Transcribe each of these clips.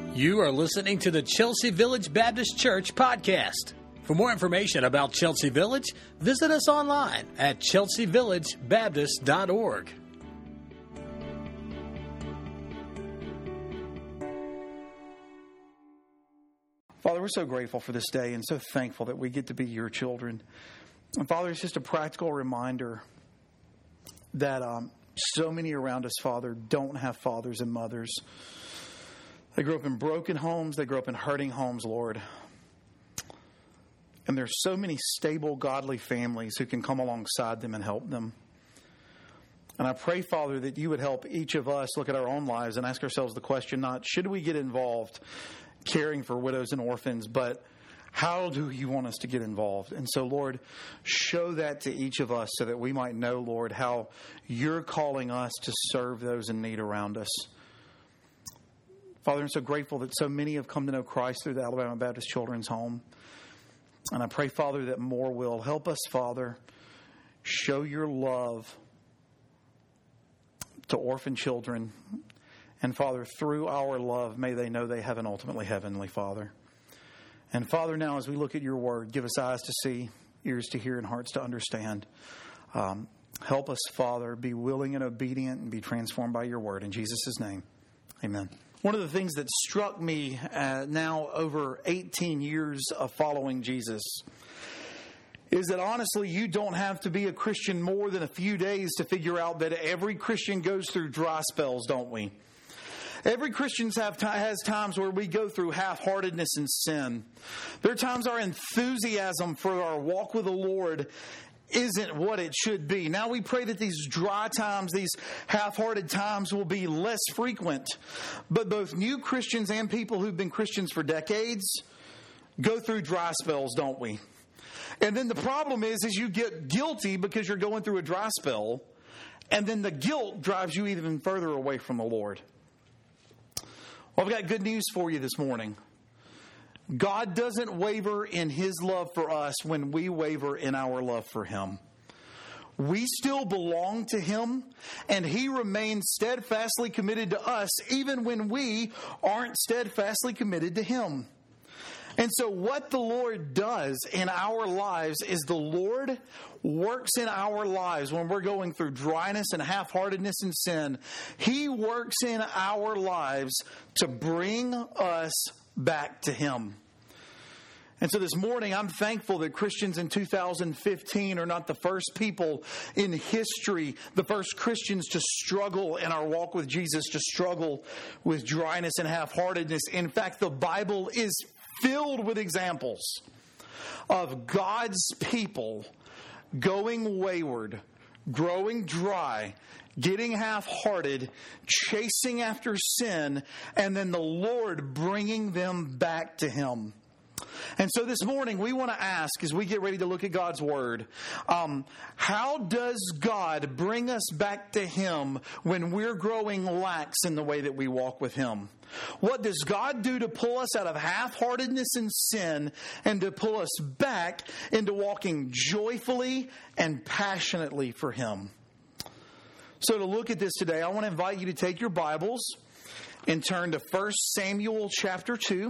You are listening to the Chelsea Village Baptist Church podcast. For more information about Chelsea Village, visit us online at chelseavillagebaptist.org. Father, we're so grateful for this day and so thankful that we get to be your children. And Father, it's just a practical reminder that so many around us, Father, don't have fathers and mothers. They grew up in broken homes. They grew up in hurting homes, Lord. And there's so many stable, godly families who can come alongside them and help them. And I pray, Father, that you would help each of us look at our own lives and ask ourselves the question, not should we get involved caring for widows and orphans, but how do you want us to get involved? And so, Lord, show that to each of us so that we might know, Lord, how you're calling us to serve those in need around us. Father, I'm so grateful that so many have come to know Christ through the Alabama Baptist Children's Home. And I pray, Father, that more will. Help us, Father, show your love to orphan children. And, Father, through our love, may they know they have an ultimately heavenly Father. And, Father, now as we look at your word, give us eyes to see, ears to hear, and hearts to understand. Help us, Father, be willing and obedient and be transformed by your word. In Jesus' name, amen. One of the things that struck me now over 18 years of following Jesus is that honestly, you don't have to be a Christian more than a few days to figure out that every Christian goes through dry spells, don't we? Every Christian has times where we go through half-heartedness and sin. There are times our enthusiasm for our walk with the Lord isn't what it should be. Now we pray that these dry times, these half-hearted times will be less frequent. But both new Christians and people who've been Christians for decades go through dry spells, don't we? And then the problem is you get guilty because you're going through a dry spell, and then the guilt drives you even further away from the Lord. Well, I've got good news for you this morning. God doesn't waver in his love for us when we waver in our love for him. We still belong to him, and he remains steadfastly committed to us even when we aren't steadfastly committed to him. And so what the Lord does in our lives is the Lord works in our lives when we're going through dryness and half-heartedness and sin. He works in our lives to bring us back to him. And so this morning, I'm thankful that Christians in 2015 are not the first people in history, the first Christians to struggle in our walk with Jesus, to struggle with dryness and half-heartedness. In fact, the Bible is filled with examples of God's people going wayward, growing dry, getting half-hearted, chasing after sin, and then the Lord bringing them back to him. And so this morning we want to ask, as we get ready to look at God's Word, how does God bring us back to him when we're growing lax in the way that we walk with him? What does God do to pull us out of half-heartedness and sin and to pull us back into walking joyfully and passionately for him? So to look at this today, I want to invite you to take your Bibles and turn to 1 Samuel chapter 2.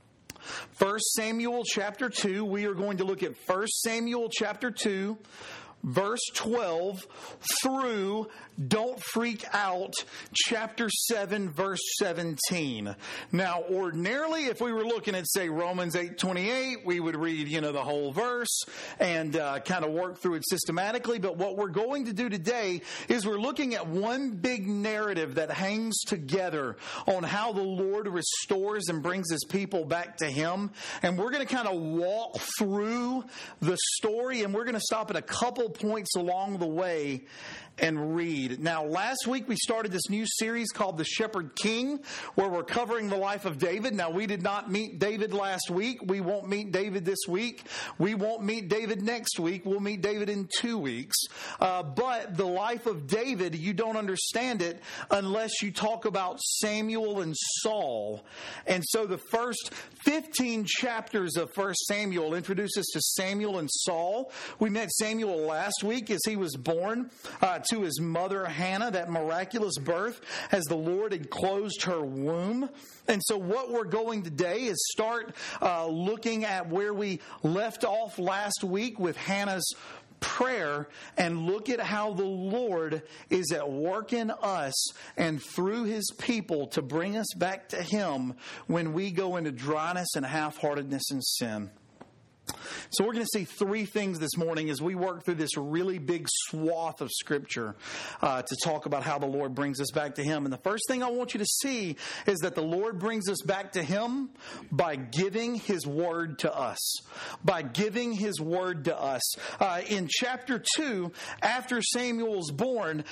1 Samuel chapter 2, we are going to look at 1 Samuel chapter 2, verse 12 through, don't freak out, chapter 7, verse 17. Now, ordinarily, if we were looking at, say, Romans 8:28, we would read, the whole verse and kind of work through it systematically. But what we're going to do today is we're looking at one big narrative that hangs together on how the Lord restores and brings his people back to him. And we're going to kind of walk through the story, and we're going to stop at a couple points along the way and read. Now, last week we started this new series called The Shepherd King, where we're covering the life of David. Now, we did not meet David last week. We won't meet David this week. We won't meet David next week. We'll meet David in 2 weeks. But the life of David, you don't understand it unless you talk about Samuel and Saul. And so the first 15 chapters of 1 Samuel introduce us to Samuel and Saul. We met Samuel last week as he was born to his mother Hannah, that miraculous birth, as the Lord had closed her womb. And so what we're going today is start looking at where we left off last week with Hannah's prayer, and look at how the Lord is at work in us and through his people to bring us back to him when we go into dryness and half-heartedness and sin. So we're going to see three things this morning as we work through this really big swath of Scripture to talk about how the Lord brings us back to him. And the first thing I want you to see is that the Lord brings us back to him by giving his word to us. By giving his word to us. In chapter 2, after Samuel was born,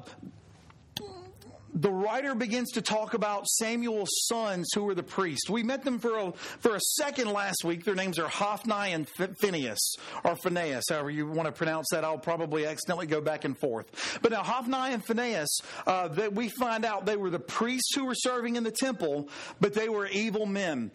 the writer begins to talk about Samuel's sons who were the priests. We met them for a second last week. Their names are Hophni and Phinehas, or Phinehas, however you want to pronounce that. I'll probably accidentally go back and forth. But now Hophni and Phinehas, that we find out they were the priests who were serving in the temple, but they were evil men.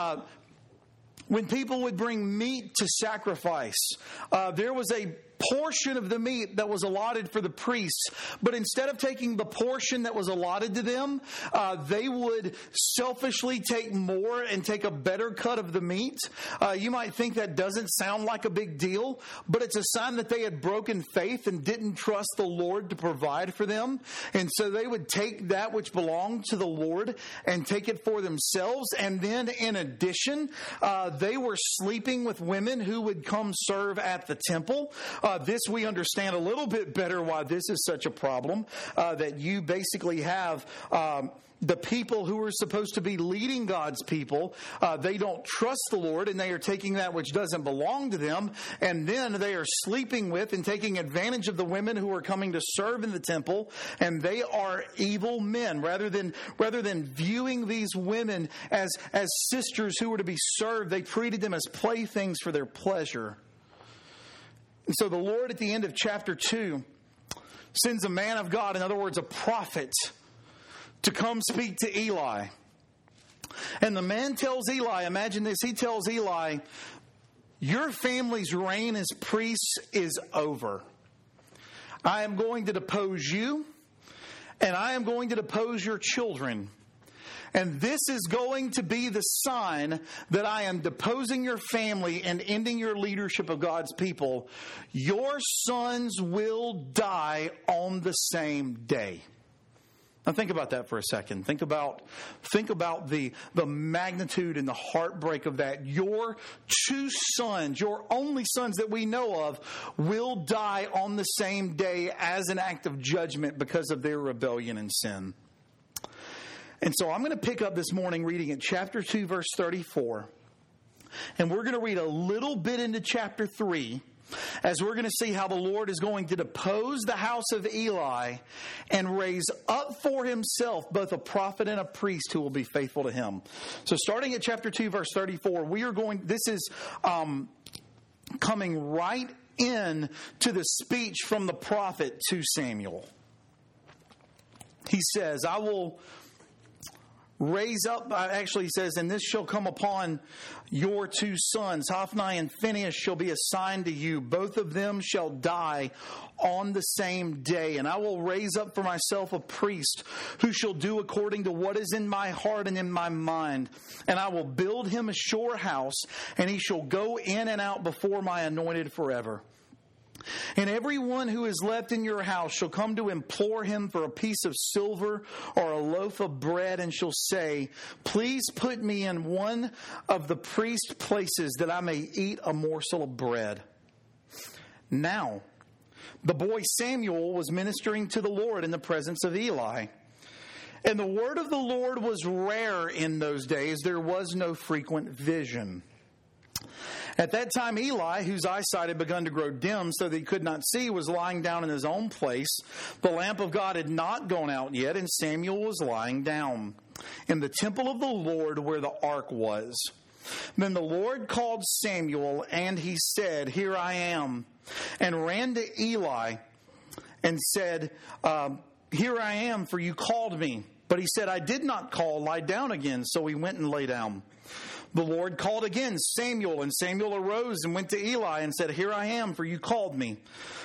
When people would bring meat to sacrifice, there was a portion of the meat that was allotted for the priests, but instead of taking the portion that was allotted to them, they would selfishly take more and take a better cut of the meat. You might think that doesn't sound like a big deal, but it's a sign that they had broken faith and didn't trust the Lord to provide for them. And so they would take that which belonged to the Lord and take it for themselves. And then in addition, they were sleeping with women who would come serve at the temple. This we understand a little bit better why this is such a problem, that you basically have the people who are supposed to be leading God's people, they don't trust the Lord, and they are taking that which doesn't belong to them, and then they are sleeping with and taking advantage of the women who are coming to serve in the temple, and they are evil men. Rather than viewing these women as sisters who were to be served, they treated them as playthings for their pleasure. And so the Lord at the end of chapter 2 sends a man of God, in other words, a prophet, to come speak to Eli. And the man tells Eli, imagine this, he tells Eli, your family's reign as priests is over. I am going to depose you, and I am going to depose your children. And this is going to be the sign that I am deposing your family and ending your leadership of God's people. Your sons will die on the same day. Now think about that for a second. Think about the magnitude and the heartbreak of that. Your two sons, your only sons that we know of, will die on the same day as an act of judgment because of their rebellion and sin. And so I'm going to pick up this morning reading at chapter 2, verse 34. And we're going to read a little bit into chapter 3 as we're going to see how the Lord is going to depose the house of Eli and raise up for himself both a prophet and a priest who will be faithful to him. So starting at chapter 2, verse 34, this is coming right in to the speech from the prophet to Samuel. He says, I will raise up, actually he says, and this shall come upon your two sons, Hophni and Phinehas shall be assigned to you. Both of them shall die on the same day. And I will raise up for myself a priest who shall do according to what is in my heart and in my mind. And I will build him a sure house, and he shall go in and out before my anointed forever. And everyone who is left in your house shall come to implore him for a piece of silver or a loaf of bread, and shall say, please put me in one of the priest places that I may eat a morsel of bread. Now, the boy Samuel was ministering to the Lord in the presence of Eli. And the word of the Lord was rare in those days. There was no frequent vision. At that time, Eli, whose eyesight had begun to grow dim so that he could not see, was lying down in his own place. The lamp of God had not gone out yet, and Samuel was lying down in the temple of the Lord where the ark was. Then the Lord called Samuel, and he said, here I am, and ran to Eli and said, here I am, for you called me. But he said, I did not call, lie down again. So he went and lay down. The Lord called again Samuel, and Samuel arose and went to Eli and said, here I am, for you called me.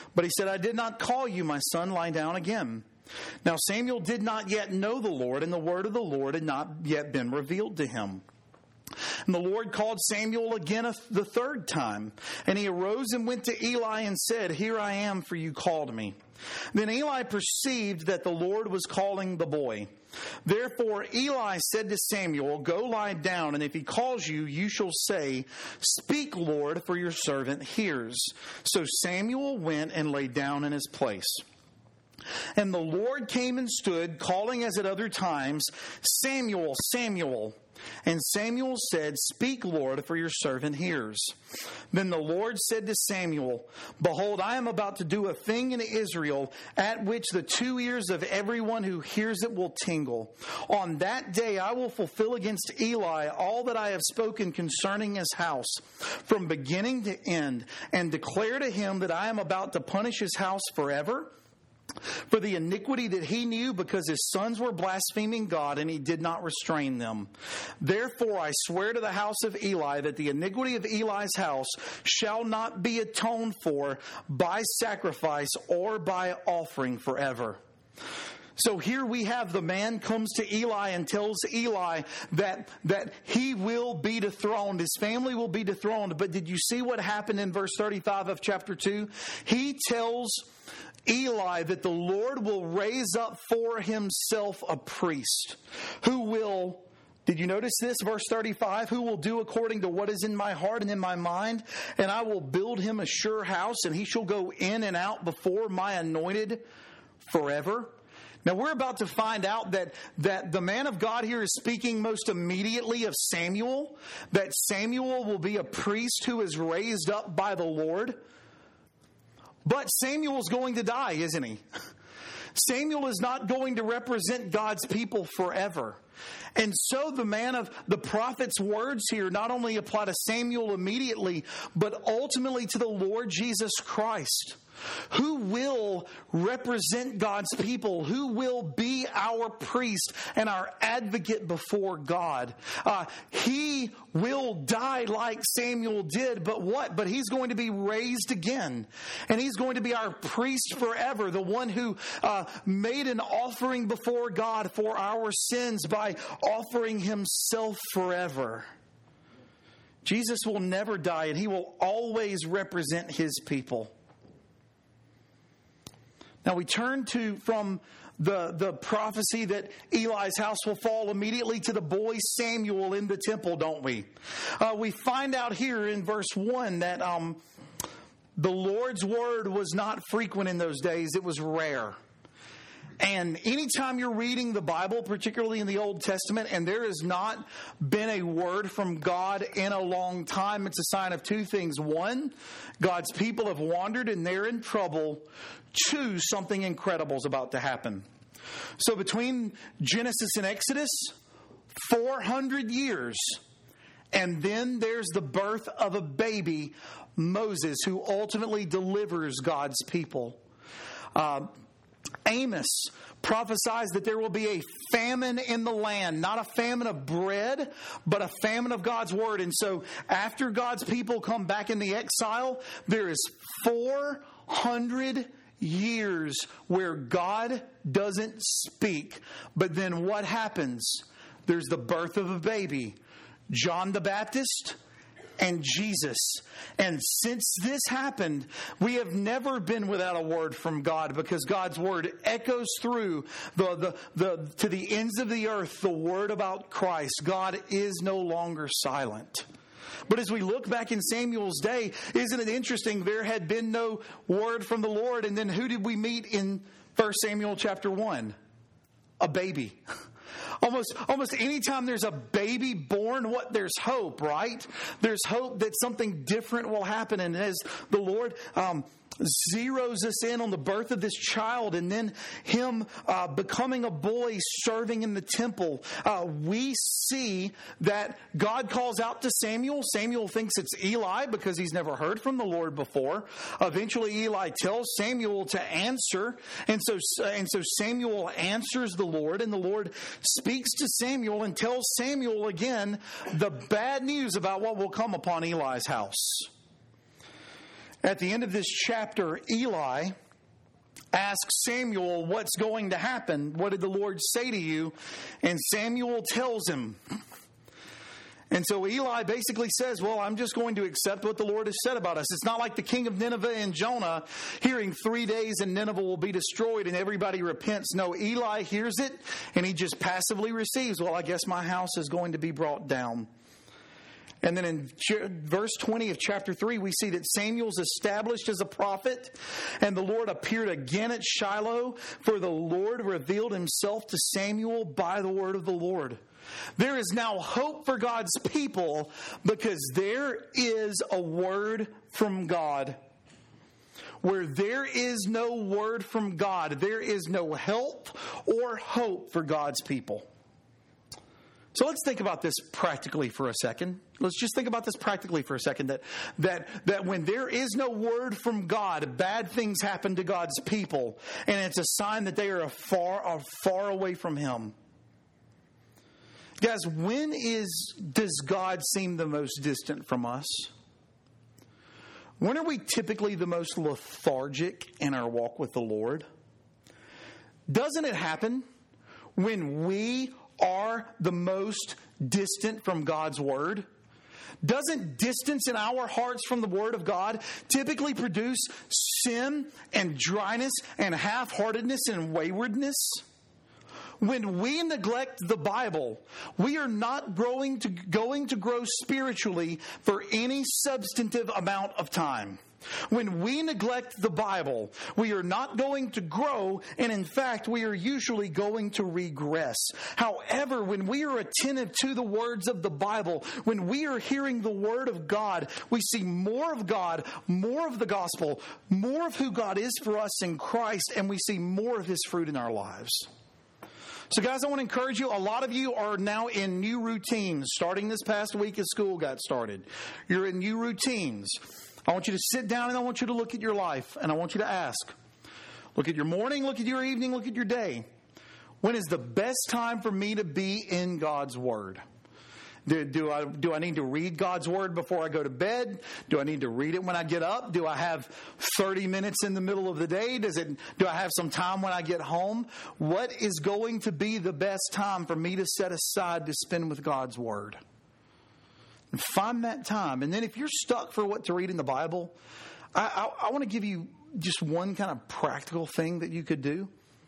But he said, I did not call you, my son, lie down again. Now Samuel did not yet know the Lord, and the word of the Lord had not yet been revealed to him. And the Lord called Samuel again the third time. And he arose and went to Eli and said, Here I am, for you called me. Then Eli perceived that the Lord was calling the boy. Therefore Eli said to Samuel, Go lie down, and if he calls you, you shall say, Speak, Lord, for your servant hears. So Samuel went and lay down in his place. And the Lord came and stood, calling as at other times, Samuel, Samuel. And Samuel said, Speak, Lord, for your servant hears. Then the Lord said to Samuel, Behold, I am about to do a thing in Israel, at which the 2 ears of everyone who hears it will tingle. On that day I will fulfill against Eli all that I have spoken concerning his house, from beginning to end, and declare to him that I am about to punish his house forever, for the iniquity that he knew, because his sons were blaspheming God, and he did not restrain them. Therefore I swear to the house of Eli that the iniquity of Eli's house shall not be atoned for by sacrifice or by offering forever. So here we have the man comes to Eli and tells Eli that he will be dethroned. His family will be dethroned. But did you see what happened in verse 35 of chapter 2? He tells Eli that the Lord will raise up for himself a priest who will, did you notice this? Verse 35, who will do according to what is in my heart and in my mind, and I will build him a sure house, and he shall go in and out before my anointed forever. Now we're about to find out that the man of God here is speaking most immediately of Samuel, that Samuel will be a priest who is raised up by the Lord. But Samuel's going to die, isn't he? Samuel is not going to represent God's people forever. And so the prophet's words here not only apply to Samuel immediately, but ultimately to the Lord Jesus Christ, who will represent God's people, who will be our priest and our advocate before God. He will die like Samuel did, but what? But he's going to be raised again. And he's going to be our priest forever, the one who made an offering before God for our sins by offering himself forever. Jesus will never die, and he will always represent his people. Now we turn from the prophecy that Eli's house will fall immediately to the boy Samuel in the temple, don't we? We find out here in verse 1 that the Lord's word was not frequent in those days. It was rare. And anytime you're reading the Bible, particularly in the Old Testament, and there has not been a word from God in a long time, it's a sign of two things. One, God's people have wandered and they're in trouble. Two, something incredible is about to happen. So between Genesis and Exodus, 400 years. And then there's the birth of a baby, Moses, who ultimately delivers God's people. Amos prophesies that there will be a famine in the land, not a famine of bread, but a famine of God's word. And so after God's people come back in the exile, there is 400 years where God doesn't speak. But then what happens? There's the birth of a baby, John the Baptist, and Jesus. And since this happened, we have never been without a word from God, because God's word echoes through to the ends of the earth, the word about Christ. God is no longer silent. But as we look back in Samuel's day, isn't it interesting? There had been no word from the Lord. And then who did we meet in 1 Samuel chapter 1? A baby. Almost anytime there's a baby born, there's hope, right? There's hope that something different will happen. And as the Lord zeroes us in on the birth of this child, and then him becoming a boy serving in the temple, we see that God calls out to Samuel. Samuel thinks it's Eli because he's never heard from the Lord before. Eventually Eli tells Samuel to answer, and so Samuel answers the Lord, and the Lord speaks to Samuel and tells Samuel again the bad news about what will come upon Eli's house. At the end of this chapter, Eli asks Samuel, what's going to happen? What did the Lord say to you? And Samuel tells him. And so Eli basically says, well, I'm just going to accept what the Lord has said about us. It's not like the king of Nineveh and Jonah hearing 3 days and Nineveh will be destroyed and everybody repents. No, Eli hears it and he just passively receives, well, I guess my house is going to be brought down. And then in verse 20 of chapter 3, we see that Samuel's established as a prophet, and the Lord appeared again at Shiloh, for the Lord revealed himself to Samuel by the word of the Lord. There is now hope for God's people because there is a word from God. Where there is no word from God, there is no help or hope for God's people. So let's think about this practically for a second. Let's just think about this practically for a second. That when there is no word from God, bad things happen to God's people. And it's a sign that they are far away from Him. Guys, when does God seem the most distant from us? When are we typically the most lethargic in our walk with the Lord? Doesn't it happen when we are the most distant from God's Word? Doesn't distance in our hearts from the Word of God typically produce sin and dryness and half-heartedness and waywardness? When we neglect the Bible, we are not going to grow spiritually for any substantive amount of time. When we neglect the Bible, we are not going to grow, and in fact, we are usually going to regress. However, when we are attentive to the words of the Bible, when we are hearing the Word of God, we see more of God, more of the gospel, more of who God is for us in Christ, and we see more of His fruit in our lives. So guys, I want to encourage you. A lot of you are now in new routines. Starting this past week as school got started, you're in new routines. I want you to sit down and I want you to look at your life and I want you to ask. Look at your morning, look at your evening, look at your day. When is the best time for me to be in God's Word? Do I need to read God's Word before I go to bed? Do I need to read it when I get up? Do I have 30 minutes in the middle of the day? Do I have some time when I get home? What is going to be the best time for me to set aside to spend with God's Word? And find that time. And then if you're stuck for what to read in the Bible, I want to give you just one kind of practical thing that you could do.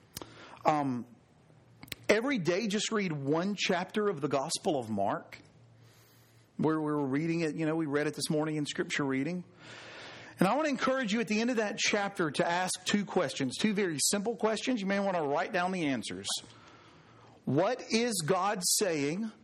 Every day, just read one chapter of the Gospel of Mark. Where we were reading it, we read it this morning in Scripture reading. And I want to encourage you at the end of that chapter to ask two questions, two very simple questions. You may want to write down the answers. What is God saying?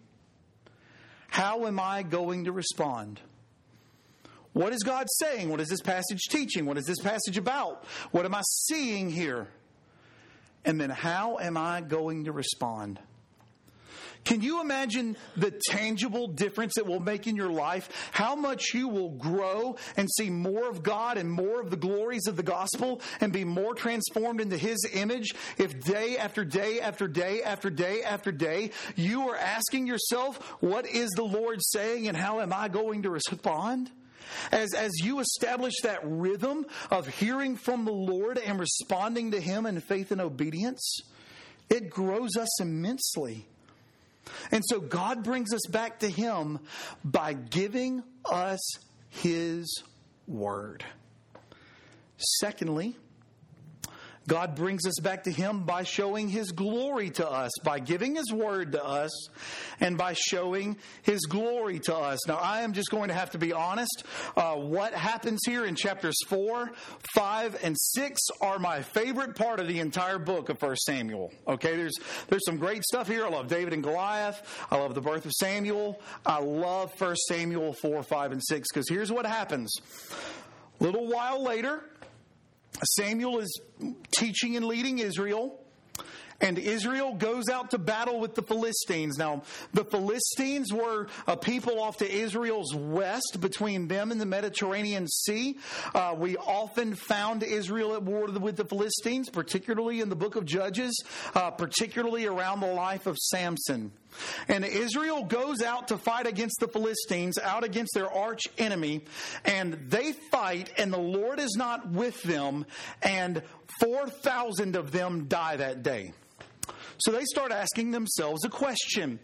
How am I going to respond? What is God saying? What is this passage teaching? What is this passage about? What am I seeing here? And then how am I going to respond? Can you imagine the tangible difference it will make in your life? How much you will grow and see more of God and more of the glories of the gospel and be more transformed into His image if day after day after day after day after day you are asking yourself, what is the Lord saying and how am I going to respond? As you establish that rhythm of hearing from the Lord and responding to Him in faith and obedience, it grows us immensely. And so God brings us back to Him by giving us His Word. Secondly, God brings us back to Him by showing His glory to us, by giving His Word to us, and by showing His glory to us. Now, I am just going to have to be honest. What happens here in chapters 4, 5, and 6 are my favorite part of the entire book of 1 Samuel. Okay, there's some great stuff here. I love David and Goliath. I love the birth of Samuel. I love 1 Samuel 4, 5, and 6, because here's what happens. A little while later, Samuel is teaching and leading Israel, and Israel goes out to battle with the Philistines. Now, the Philistines were a people off to Israel's west between them and the Mediterranean Sea. We often found Israel at war with the Philistines, particularly in the book of Judges, particularly around the life of Samson. And Israel goes out to fight against the Philistines, out against their arch enemy, and they fight, and the Lord is not with them, and 4,000 of them die that day. So they start asking themselves a question.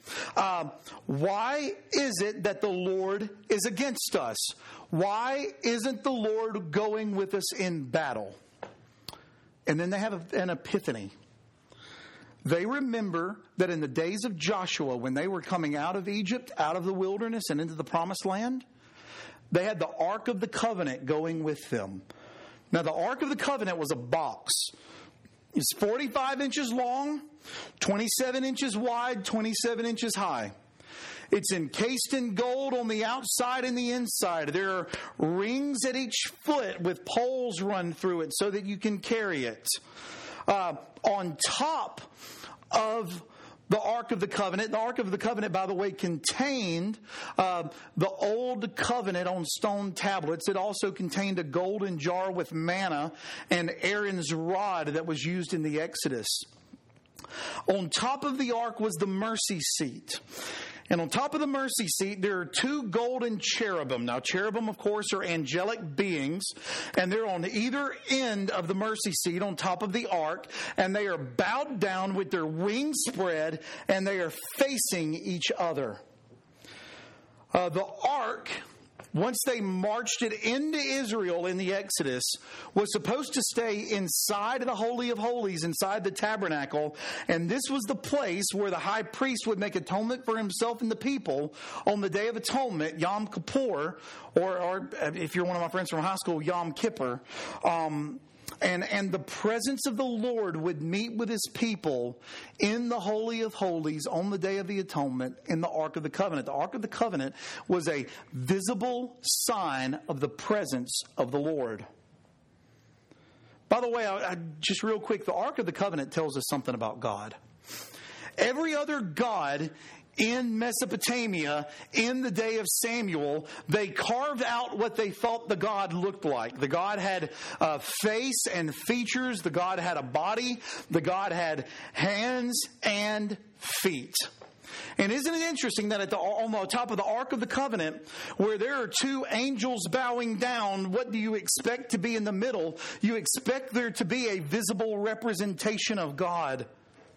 Why is it that the Lord is against us? Why isn't the Lord going with us in battle? And then they have an epiphany. They remember that in the days of Joshua, when they were coming out of Egypt, out of the wilderness and into the promised land, they had the Ark of the Covenant going with them. Now, the Ark of the Covenant was a box. It's 45 inches long, 27 inches wide, 27 inches high. It's encased in gold on the outside and the inside. There are rings at each foot with poles run through it so that you can carry it. On top of the Ark of the Covenant, by the way, contained the Old Covenant on stone tablets. It also contained a golden jar with manna and Aaron's rod that was used in the Exodus. On top of the Ark was the mercy seat. And on top of the mercy seat, there are two golden cherubim. Now, cherubim, of course, are angelic beings, and they're on either end of the mercy seat on top of the ark, and they are bowed down with their wings spread, and they are facing each other. The ark, once they marched it into Israel in the Exodus, was supposed to stay inside the Holy of Holies, inside the tabernacle. And this was the place where the high priest would make atonement for himself and the people on the Day of Atonement, Yom Kippur, or if you're one of my friends from high school, Yom Kippur. And the presence of the Lord would meet with his people in the Holy of Holies on the Day of the Atonement in the Ark of the Covenant. The Ark of the Covenant was a visible sign of the presence of the Lord. By the way, just real quick, the Ark of the Covenant tells us something about God. Every other god in Mesopotamia, in the day of Samuel, they carved out what they thought the God looked like. The God had a face and features. The God had a body. The God had hands and feet. And isn't it interesting that on the top of the Ark of the Covenant, where there are two angels bowing down, what do you expect to be in the middle? You expect there to be a visible representation of God.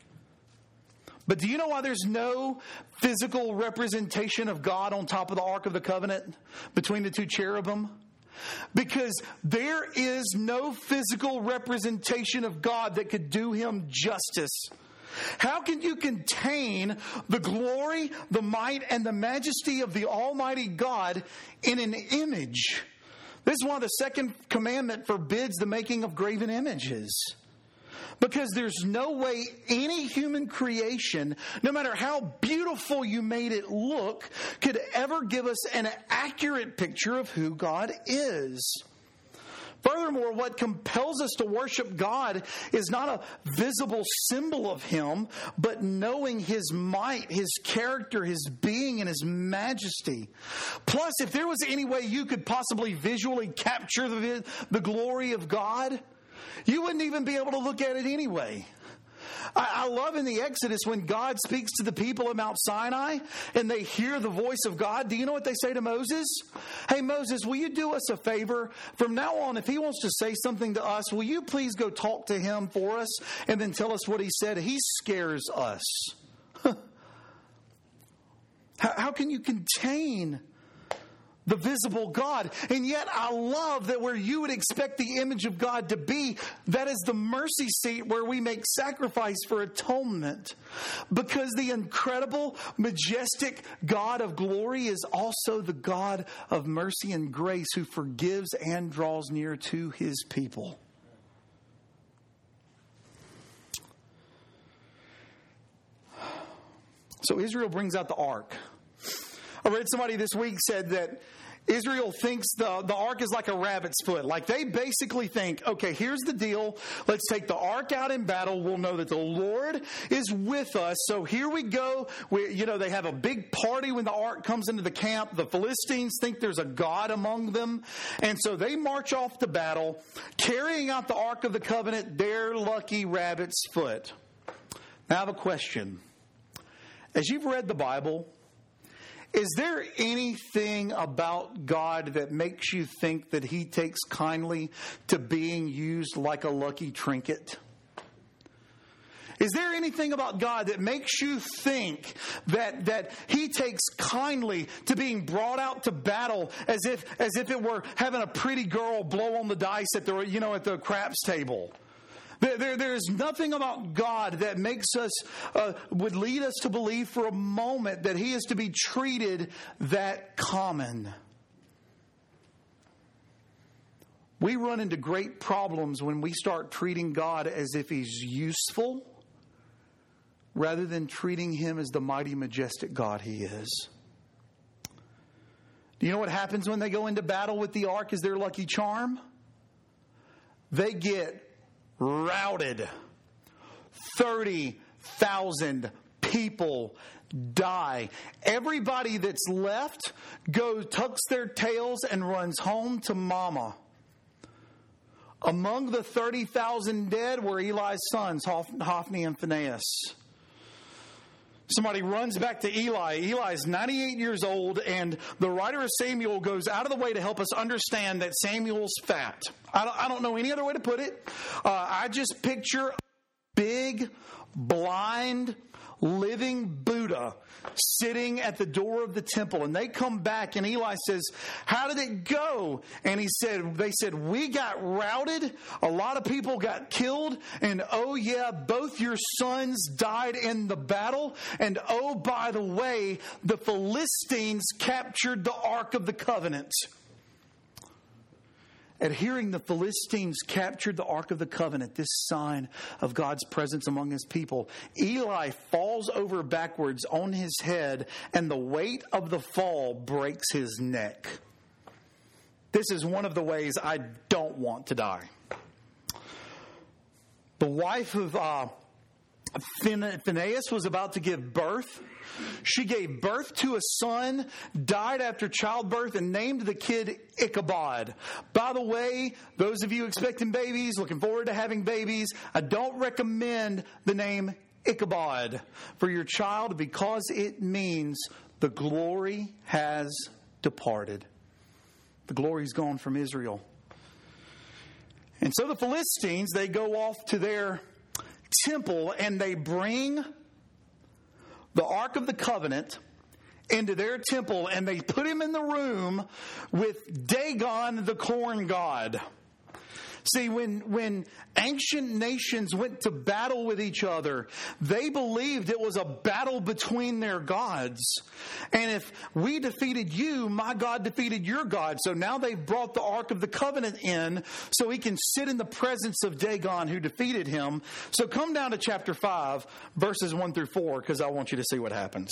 But do you know why there's no physical representation of God on top of the Ark of the Covenant between the two cherubim? Because there is no physical representation of God that could do him justice. How can you contain the glory, the might, and the majesty of the Almighty God in an image? This is why the second commandment forbids the making of graven images. Because there's no way any human creation, no matter how beautiful you made it look, could ever give us an accurate picture of who God is. Furthermore, what compels us to worship God is not a visible symbol of Him, but knowing His might, His character, His being, and His majesty. Plus, if there was any way you could possibly visually capture the glory of God, you wouldn't even be able to look at it anyway. I love in the Exodus when God speaks to the people at Mount Sinai and they hear the voice of God. Do you know what they say to Moses? Hey, Moses, will you do us a favor? From now on, if he wants to say something to us, will you please go talk to him for us and then tell us what he said? He scares us. How can you contain the visible God? And yet I love that where you would expect the image of God to be, that is the mercy seat where we make sacrifice for atonement. Because the incredible, majestic God of glory is also the God of mercy and grace who forgives and draws near to his people. So Israel brings out the ark. I read somebody this week said that Israel thinks the ark is like a rabbit's foot. Like they basically think, okay, here's the deal. Let's take the ark out in battle. We'll know that the Lord is with us. So here we go. They have a big party when the ark comes into the camp. The Philistines think there's a God among them. And so they march off to battle, carrying out the Ark of the Covenant, their lucky rabbit's foot. Now I have a question. as you've read the Bible, is there anything about God that makes you think that He takes kindly to being used like a lucky trinket? Is there anything about God that makes you think that He takes kindly to being brought out to battle as if it were having a pretty girl blow on the dice at the craps table? There's nothing about God that makes us, would lead us to believe for a moment that He is to be treated that common. We run into great problems when we start treating God as if He's useful rather than treating Him as the mighty, majestic God He is. Do you know what happens when they go into battle with the ark as their lucky charm? They get routed. 30,000 people die. Everybody that's left tucks their tails and runs home to mama. Among the 30,000 dead were Eli's sons, Hophni and Phinehas. Somebody runs back to Eli. Eli's 98 years old, and the writer of Samuel goes out of the way to help us understand that Samuel's fat. I don't know any other way to put it. I just picture a big, blind, living Buddha sitting at the door of the temple, and they come back, and Eli says, "How did it go?" And they said, "We got routed. A lot of people got killed. And oh yeah, both your sons died in the battle. And oh, by the way, the Philistines captured the Ark of the Covenant." At hearing the Philistines captured the Ark of the Covenant, this sign of God's presence among His people, Eli falls over backwards on his head, and the weight of the fall breaks his neck. This is one of the ways I don't want to die. The wife of Phinehas was about to give birth. She gave birth to a son, died after childbirth, and named the kid Ichabod. By the way, those of you expecting babies, looking forward to having babies, I don't recommend the name Ichabod for your child because it means the glory has departed. The glory's gone from Israel. And so the Philistines, they go off to their temple and they bring the Ark of the Covenant into their temple, and they put him in the room with Dagon, the corn god. See, when ancient nations went to battle with each other, they believed it was a battle between their gods. And if we defeated you, my God defeated your God. So now they've brought the Ark of the Covenant in so he can sit in the presence of Dagon who defeated him. So come down to chapter 5, verses 1 through 4, because I want you to see what happens.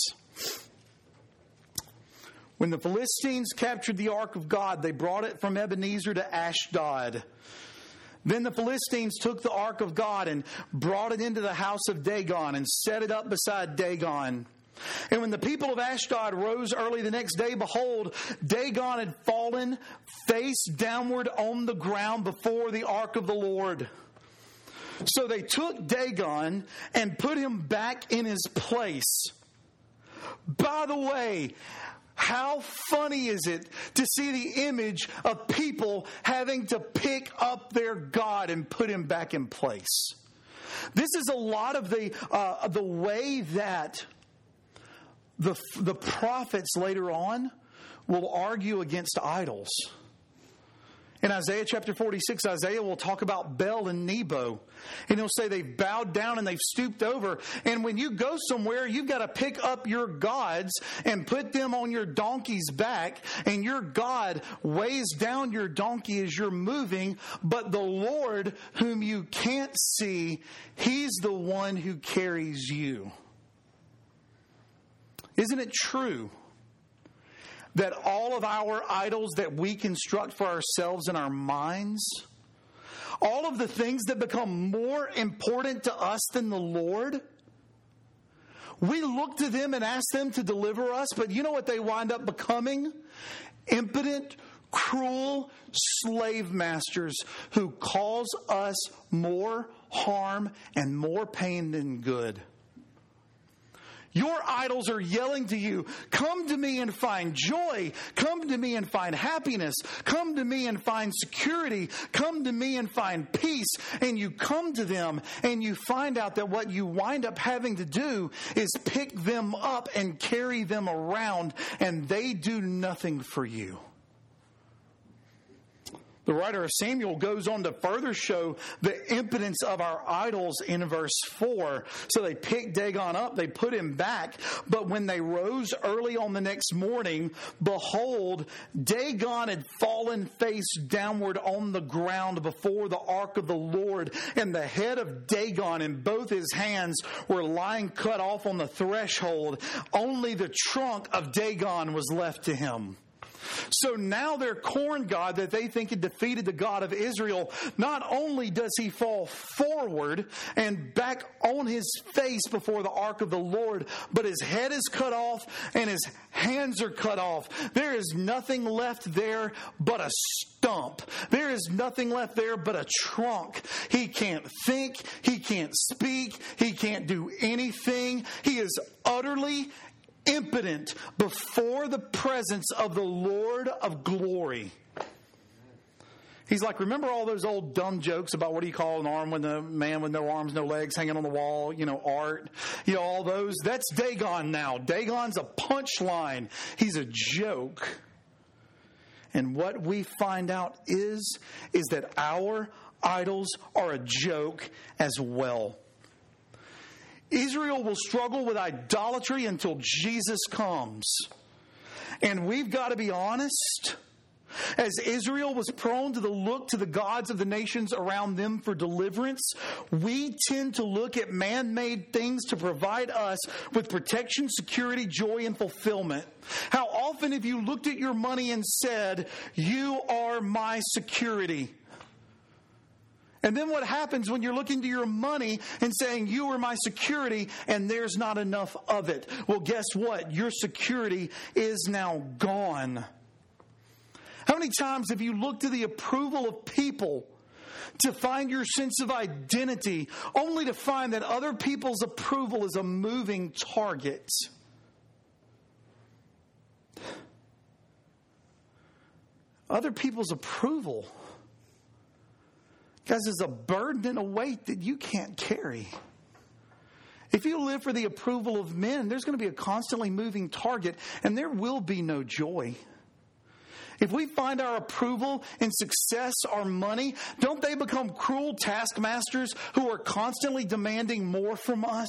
When the Philistines captured the Ark of God, they brought it from Ebenezer to Ashdod. Then the Philistines took the Ark of God and brought it into the house of Dagon and set it up beside Dagon. And when the people of Ashdod rose early the next day, behold, Dagon had fallen face downward on the ground before the Ark of the Lord. So they took Dagon and put him back in his place. By the way, how funny is it to see the image of people having to pick up their God and put him back in place? This is a lot of the way that the prophets later on will argue against idols. In Isaiah chapter 46, Isaiah will talk about Bel and Nebo. And he'll say they've bowed down and they've stooped over. And when you go somewhere, you've got to pick up your gods and put them on your donkey's back. And your God weighs down your donkey as you're moving. But the Lord, whom you can't see, He's the one who carries you. Isn't it true that all of our idols that we construct for ourselves in our minds, all of the things that become more important to us than the Lord, we look to them and ask them to deliver us, but you know what they wind up becoming? Impotent, cruel slave masters who cause us more harm and more pain than good. Your idols are yelling to you, come to me and find joy. Come to me and find happiness. Come to me and find security. Come to me and find peace. And you come to them and you find out that what you wind up having to do is pick them up and carry them around, and they do nothing for you. The writer of Samuel goes on to further show the impotence of our idols in verse 4. So they picked Dagon up, they put him back. But when they rose early on the next morning, behold, Dagon had fallen face downward on the ground before the ark of the Lord. And the head of Dagon and both his hands were lying cut off on the threshold. Only the trunk of Dagon was left to him. So now their corn god that they think had defeated the God of Israel, not only does he fall forward and back on his face before the ark of the Lord, but his head is cut off and his hands are cut off. There is nothing left there but a stump. There is nothing left there but a trunk. He can't think. He can't speak. He can't do anything. He is utterly impotent before the presence of the Lord of glory. He's like, remember all those old dumb jokes about what do you call an arm when the man with no arms, no legs hanging on the wall, art, all those? That's Dagon now. Dagon's a punchline. He's a joke. And what we find out is that our idols are a joke as well. Israel will struggle with idolatry until Jesus comes. And we've got to be honest. As Israel was prone to look to the gods of the nations around them for deliverance, we tend to look at man-made things to provide us with protection, security, joy, and fulfillment. How often have you looked at your money and said, "You are my security"? And then what happens when you're looking to your money and saying, "You are my security," and there's not enough of it? Well, guess what? Your security is now gone. How many times have you looked to the approval of people to find your sense of identity, only to find that other people's approval is a moving target? Other people's approval, guys, is a burden and a weight that you can't carry. If you live for the approval of men, there's going to be a constantly moving target, and there will be no joy. If we find our approval in success or money, don't they become cruel taskmasters who are constantly demanding more from us?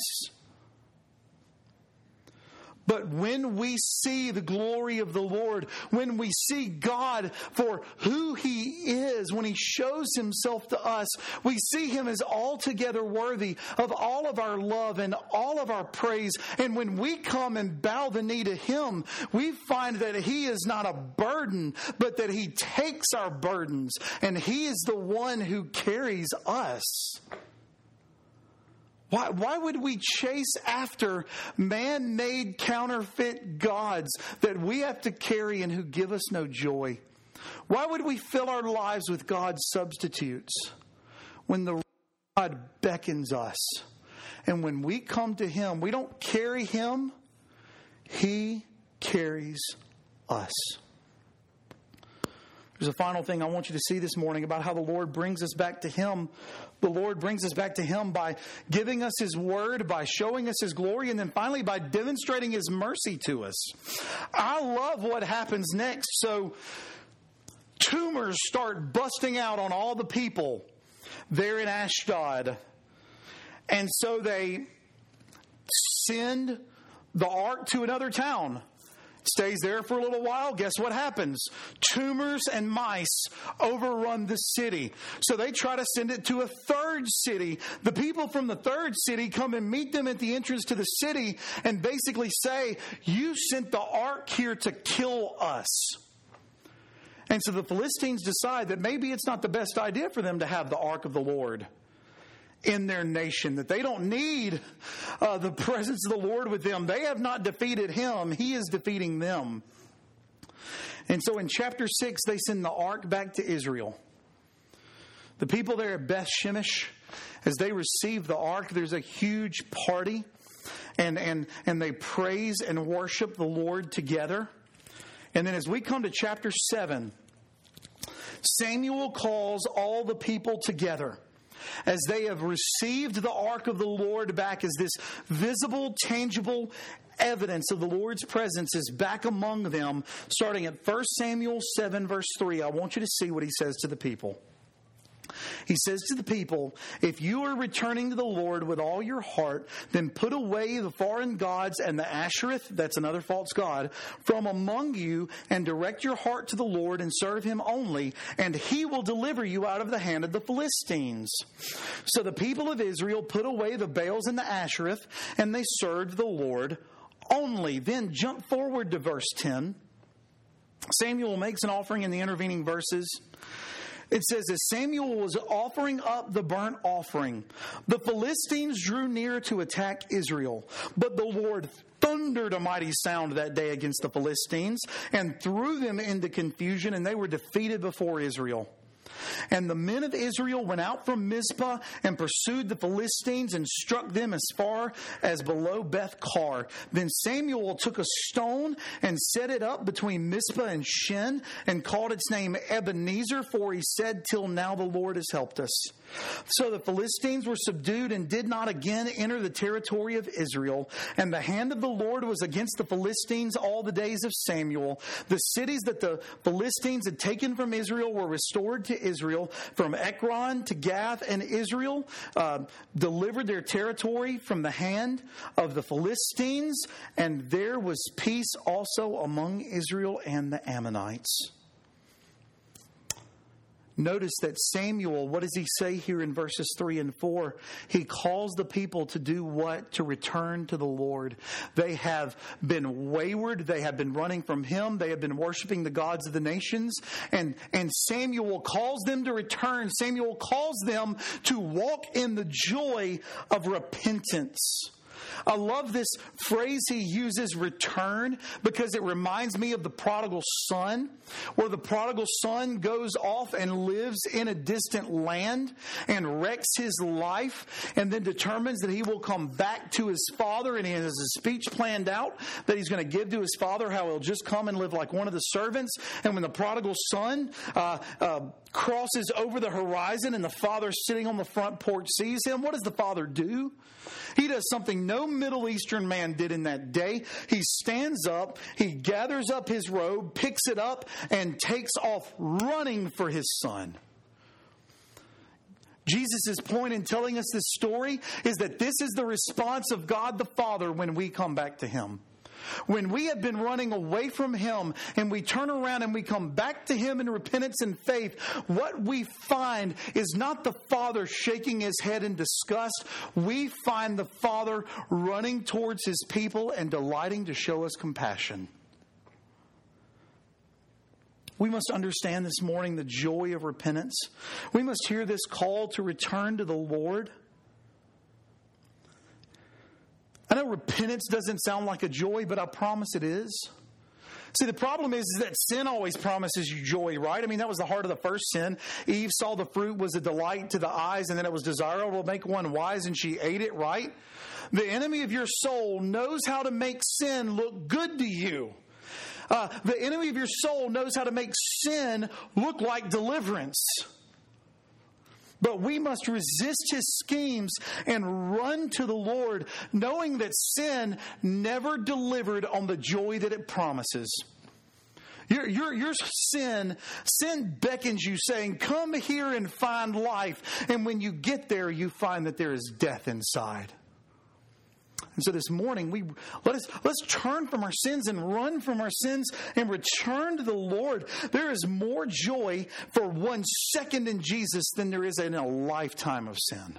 But when we see the glory of the Lord, when we see God for who He is, when He shows Himself to us, we see Him as altogether worthy of all of our love and all of our praise. And when we come and bow the knee to Him, we find that He is not a burden, but that He takes our burdens, and He is the one who carries us. Why would we chase after man-made counterfeit gods that we have to carry and who give us no joy? Why would we fill our lives with God's substitutes when the God beckons us? And when we come to Him, we don't carry Him, He carries us. There's a final thing I want you to see this morning about how the Lord brings us back to Him. The Lord brings us back to Him by giving us His Word, by showing us His glory, and then finally by demonstrating His mercy to us. I love what happens next. So tumors start busting out on all the people there in Ashdod. And so they send the ark to another town. Stays there for a little while. Guess what happens? Tumors and mice overrun the city. So they try to send it to a third city. The people from the third city come and meet them at the entrance to the city and basically say, "You sent the ark here to kill us." And so the Philistines decide that maybe it's not the best idea for them to have the ark of the Lord in their nation, that they don't need the presence of the Lord with them. They have not defeated Him. He is defeating them. And so in chapter 6, they send the ark back to Israel. The people there at Beth Shemesh, as they receive the ark, there's a huge party. and they praise and worship the Lord together. And then as we come to chapter 7, Samuel calls all the people together as they have received the ark of the Lord back as this visible, tangible evidence of the Lord's presence is back among them. Starting at 1 Samuel 7, verse 3, I want you to see what he says to the people. He says to the people, if you are returning to the Lord with all your heart, then put away the foreign gods and the Ashereth, that's another false god, from among you, and direct your heart to the Lord and serve him only, and he will deliver you out of the hand of the Philistines. So the people of Israel put away the Baals and the Ashereth, and they served the Lord only. Then jump forward to verse 10. Samuel makes an offering in the intervening verses. It says, as Samuel was offering up the burnt offering, the Philistines drew near to attack Israel. But the Lord thundered a mighty sound that day against the Philistines and threw them into confusion, and they were defeated before Israel. And the men of Israel went out from Mizpah and pursued the Philistines and struck them as far as below Beth-kar. Then Samuel took a stone and set it up between Mizpah and Shin and called its name Ebenezer, for he said, till now the Lord has helped us. So the Philistines were subdued and did not again enter the territory of Israel. And the hand of the Lord was against the Philistines all the days of Samuel. The cities that the Philistines had taken from Israel were restored to Israel. From Ekron to Gath, and Israel delivered their territory from the hand of the Philistines. And there was peace also among Israel and the Ammonites. Notice that Samuel, what does he say here in verses 3 and 4? He calls the people to do what? To return to the Lord. They have been wayward. They have been running from him. They have been worshiping the gods of the nations. And Samuel calls them to return. Samuel calls them to walk in the joy of repentance. I love this phrase he uses, return, because it reminds me of the prodigal son, where the prodigal son goes off and lives in a distant land and wrecks his life and then determines that he will come back to his father, and he has a speech planned out that he's going to give to his father, how he'll just come and live like one of the servants. And when the prodigal son crosses over the horizon and the father sitting on the front porch sees him, what does the father do? He does something no Middle Eastern man did in that day. He stands up, he gathers up his robe, picks it up, and takes off running for his son. Jesus' point in telling us this story is that this is the response of God the Father when we come back to him. When we have been running away from him and we turn around and we come back to him in repentance and faith, what we find is not the Father shaking his head in disgust. We find the Father running towards his people and delighting to show us compassion. We must understand this morning the joy of repentance. We must hear this call to return to the Lord. I know repentance doesn't sound like a joy, but I promise it is. See, the problem is that sin always promises you joy, right? I mean, that was the heart of the first sin. Eve saw the fruit was a delight to the eyes, and then it was desirable to make one wise, and she ate it, right? The enemy of your soul knows how to make sin look good to you. The enemy of your soul knows how to make sin look like deliverance. But we must resist his schemes and run to the Lord, knowing that sin never delivered on the joy that it promises. Your sin beckons you, saying, come here and find life. And when you get there, you find that there is death inside. And so this morning, let's turn from our sins and run from our sins and return to the Lord. There is more joy for 1 second in Jesus than there is in a lifetime of sin.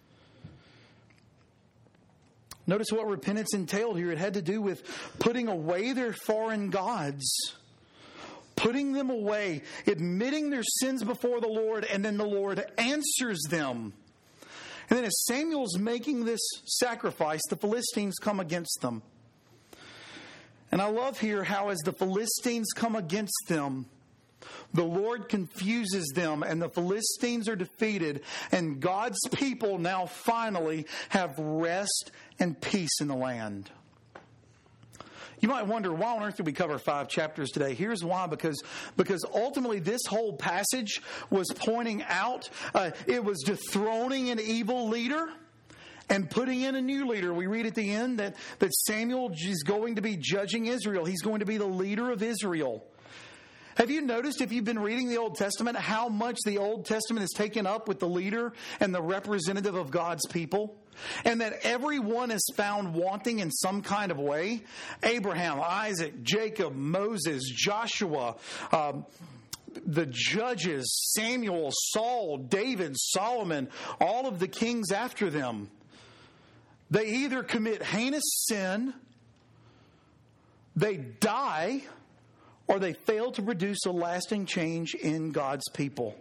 Notice what repentance entailed here. It had to do with putting away their foreign gods. Putting them away, admitting their sins before the Lord, and then the Lord answers them. And then as Samuel's making this sacrifice, the Philistines come against them. And I love here how as the Philistines come against them, The Lord confuses them, and the Philistines are defeated, and God's people now finally have rest and peace in the land. You might wonder, why on earth did we cover 5 chapters today? Here's why, because ultimately this whole passage was pointing out, it was dethroning an evil leader and putting in a new leader. We read at the end that Samuel is going to be judging Israel. He's going to be the leader of Israel. Have you noticed, if you've been reading the Old Testament, how much the Old Testament is taken up with the leader and the representative of God's people? And that everyone is found wanting in some kind of way? Abraham, Isaac, Jacob, Moses, Joshua, the judges, Samuel, Saul, David, Solomon, all of the kings after them. They either commit heinous sin, they die, or they fail to produce a lasting change in God's people.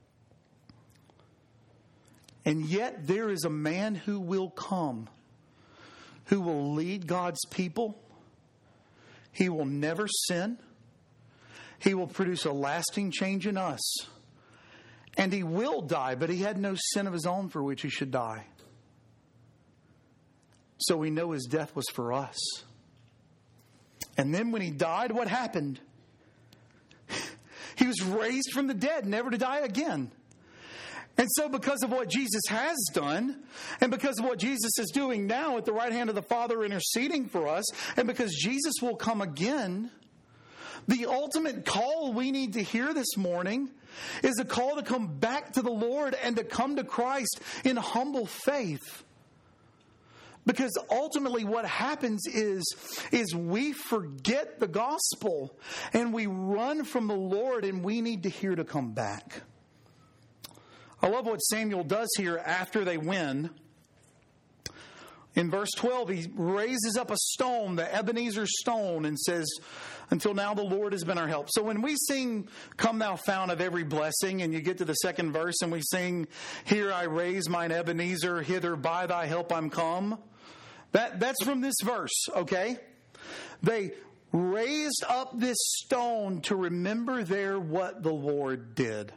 And yet there is a man who will come, who will lead God's people. He will never sin. He will produce a lasting change in us. And he will die, but he had no sin of his own for which he should die. So we know his death was for us. And then when he died, what happened? He was raised from the dead, never to die again. And so because of what Jesus has done, and because of what Jesus is doing now at the right hand of the Father interceding for us, and because Jesus will come again, the ultimate call we need to hear this morning is a call to come back to the Lord and to come to Christ in humble faith. Because ultimately what happens is we forget the gospel and we run from the Lord, and we need to hear to come back. I love what Samuel does here after they win. In verse 12, he raises up a stone, the Ebenezer stone, and says, "Until now the Lord has been our help." So when we sing, "Come thou fount of every blessing," and you get to the second verse and we sing, "Here I raise mine Ebenezer, hither by thy help I'm come," that's from this verse, okay? They raised up this stone to remember there what the Lord did.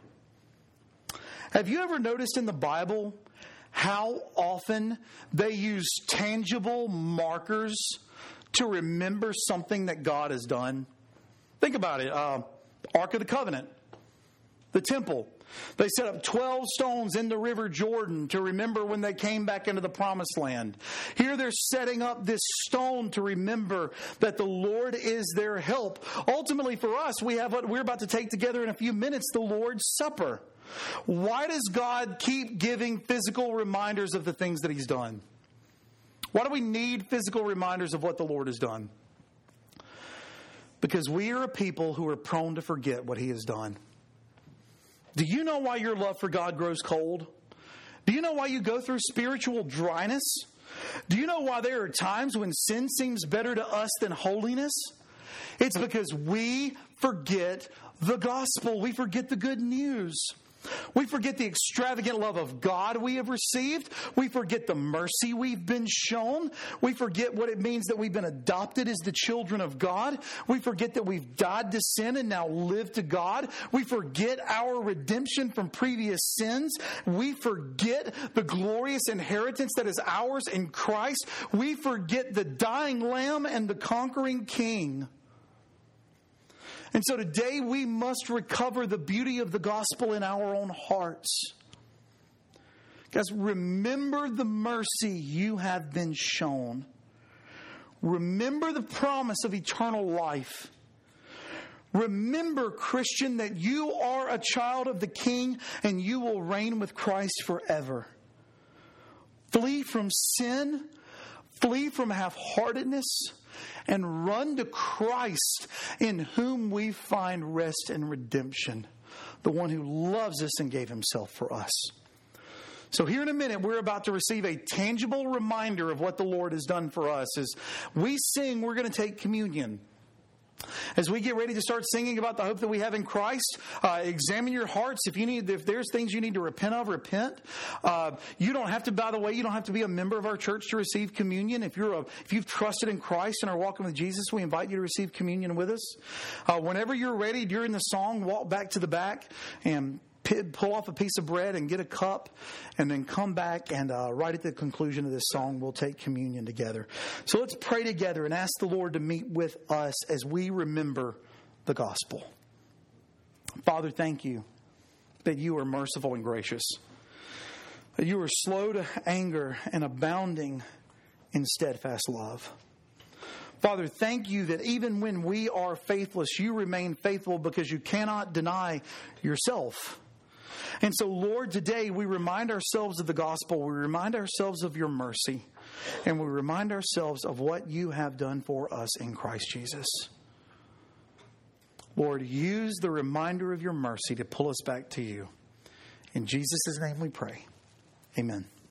Have you ever noticed in the Bible how often they use tangible markers to remember something that God has done? Think about it. Ark of the Covenant, the temple. They set up 12 stones in the river Jordan to remember when they came back into the promised land. Here they're setting up this stone to remember that the Lord is their help. Ultimately for us, we have what we're about to take together in a few minutes, the Lord's Supper. Why does God keep giving physical reminders of the things that He's done? Why do we need physical reminders of what the Lord has done? Because we are a people who are prone to forget what He has done. Do you know why your love for God grows cold? Do you know why you go through spiritual dryness? Do you know why there are times when sin seems better to us than holiness? It's because we forget the gospel. We forget the good news. We forget the extravagant love of God we have received. We forget the mercy we've been shown. We forget what it means that we've been adopted as the children of God. We forget that we've died to sin and now live to God. We forget our redemption from previous sins. We forget the glorious inheritance that is ours in Christ. We forget the dying Lamb and the conquering King. And so today we must recover the beauty of the gospel in our own hearts. Guys, remember the mercy you have been shown. Remember the promise of eternal life. Remember, Christian, that you are a child of the King and you will reign with Christ forever. Flee from sin. Flee from half-heartedness. And run to Christ, in whom we find rest and redemption. The one who loves us and gave Himself for us. So here in a minute, we're about to receive a tangible reminder of what the Lord has done for us. As we sing, we're going to take communion. As we get ready to start singing about the hope that we have in Christ, examine your hearts. If there's things you need to repent of, repent. You don't have to, by the way, you don't have to be a member of our church to receive communion. If you've trusted in Christ and are walking with Jesus, we invite you to receive communion with us. Whenever you're ready during the song, walk back to the back and pull off a piece of bread and get a cup, and then come back, and right at the conclusion of this song, we'll take communion together. So let's pray together and ask the Lord to meet with us as we remember the gospel. Father, thank you that you are merciful and gracious, that you are slow to anger and abounding in steadfast love. Father, thank you that even when we are faithless, you remain faithful because you cannot deny yourself. And so, Lord, today we remind ourselves of the gospel. We remind ourselves of your mercy. And we remind ourselves of what you have done for us in Christ Jesus. Lord, use the reminder of your mercy to pull us back to you. In Jesus' name we pray. Amen.